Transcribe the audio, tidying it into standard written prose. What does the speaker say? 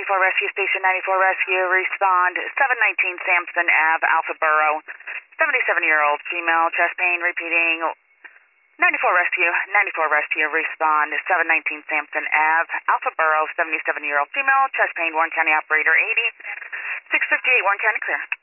Rescue Station 94 Rescue, respond 719 Sampson Ave, Alpha Borough, 77-year-old female, chest pain, repeating 94 Rescue, respond 719 Sampson Ave, Alpha Borough, 77-year-old female, chest pain, Warren County operator 80, 658 Warren County clear.